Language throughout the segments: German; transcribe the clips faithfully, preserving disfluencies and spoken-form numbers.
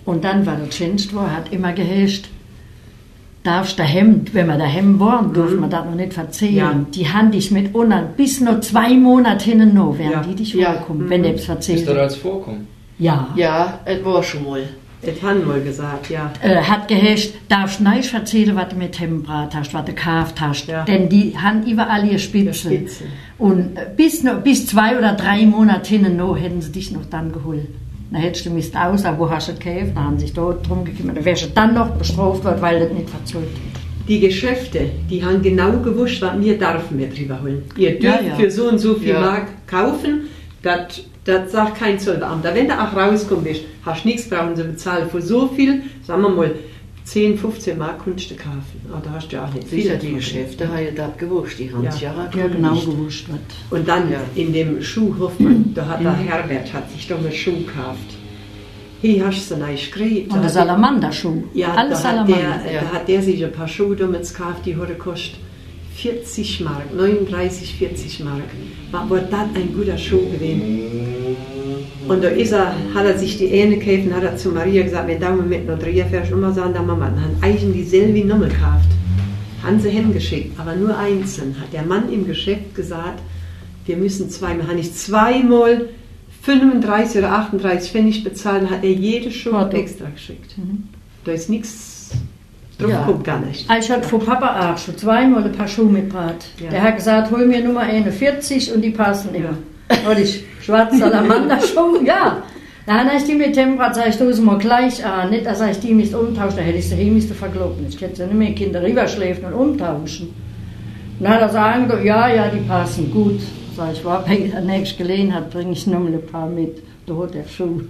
Und dann war das schönste, war, hat immer geherrscht, darfst du Hemd, wenn wir daheim waren, durfte mhm. man das noch nicht verzählen. Ja. Die haben dich mit unten, bis noch zwei Monate hinten noch, während ja. die dich ja. vorkommen, mhm. wenn du es erzählst. Ist das als vorkommen? Ja. Ja, es war schon mal. Das haben wir gesagt, ja. Äh, hat geherrscht, darfst nicht erzählen, was du mit Hemd brat hast, was du gekauft hast. Ja. Denn die haben überall ihre Spitze. Spitze. Und bis, noch, bis zwei oder drei Monate hinten noch hätten sie dich noch dann geholt. Dann hättest du Mist aus, aber wo hast du gekauft? Dann haben sie sich dort drum gekümmert. Da wärst du dann noch bestraft worden, weil das nicht verzollt wird. Die Geschäfte, die haben genau gewusst, was wir dürfen wir drüber holen. Ihr dürft ja, ja. für so und so viel ja. Mark kaufen, das Das sagt kein Zollbeamter. Wenn du auch rauskommen bist, hast du nichts brauchen zu bezahlen. Für so viel, sagen wir mal, zehn, fünfzehn Mark kannst du kaufen. Aber da hast du ja auch nicht viel. Sicher, die Geschäfte haben ja das gewusst. Die haben es ja, ja, ja genau gewusst. Und dann ja. in dem Schuhhoffmann, da hat der Herbert hat sich doch einen Schuh gekauft. Hier hast du einen gekriegt. Und der Salamander-Schuh. Ja, alles da hat, Salamander. Der, ja. da hat der sich ein paar Schuhe damals gekauft, die heute kostet vierzig Mark, neununddreißig, vierzig Mark. Aber das ein guter Schuh gewesen. Und da ist er, hat er sich die eine gekauft und hat er zu Maria gesagt, wenn du mit noch drei fährst, immer sagen, da Mama, dann haben eigentlich dieselbe Nummer gekauft. Haben sie hingeschickt, aber nur einzeln. Hat der Mann im Geschäft gesagt, wir müssen zweimal, habe ich zweimal fünfunddreißig oder achtunddreißig Pfennig bezahlt, hat er jede Schuh extra geschickt. Mhm. Da ist nichts drauf, ja. kommt gar nicht. Ich hatte von Papa auch schon zweimal ein paar Schuhe mitgebracht. Ja. Der hat gesagt, hol mir Nummer einundvierzig und die passen immer. Ja. Und ich schwarz Salamander-Schuhe, ja. Dann habe ich die mit Temprat, sag ich, du sie mal gleich an, nicht, dass ich die nicht umtauschen, da hätte ich sie hier müsste verkloppen. Ich hätte sie nicht mehr Kinder rüberschläfen und umtauschen. Und dann hat er gesagt, ja, ja, die passen gut. Sag ich, war, wenn der nächste Gelegenheit bringe ich noch mal ein paar mit. Da hat der Schuh.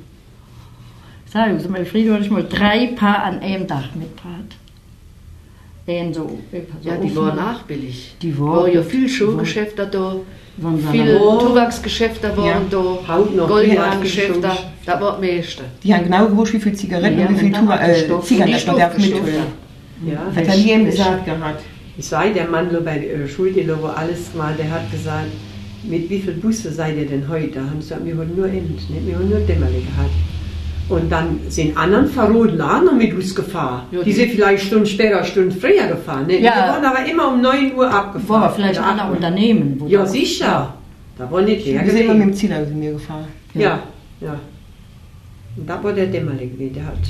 Sag ich, mein Friede hatte ich mal drei Paar an einem Tag mitgebracht. Den so, so ja, die waren nachbillig. Die waren war ja viel Schuhgeschäfte da, viele Tabaksgeschäfte waren ja. da, Goldwarengeschäfte, das war das meiste. Die haben genau gewusst, wie viele Zigaretten ja, und wie viele äh, Zigaretten man darf mitholen. Ja, hat er nie gesagt gehabt. Ich sei der Mann bei der Schule, wo alles mal, der hat gesagt, mit wie viel Busse seid ihr denn heute? Da haben sie gesagt, wir haben nur End, nicht? Wir haben nur Dämmerle gehabt. Und dann sind anderen verroten auch noch mit uns gefahren. Ja, die, die sind vielleicht Stunden später, Stunden früher gefahren. Ne? Ja. Die waren aber immer um neun Uhr abgefahren. War vielleicht andere Unternehmen. Wo ja, sicher. Ja. Da war nicht der. Wir sind immer mit dem Ziel aus mir gefahren. Ja, ja. ja. Und da war der Dämmerle gewesen. Der hat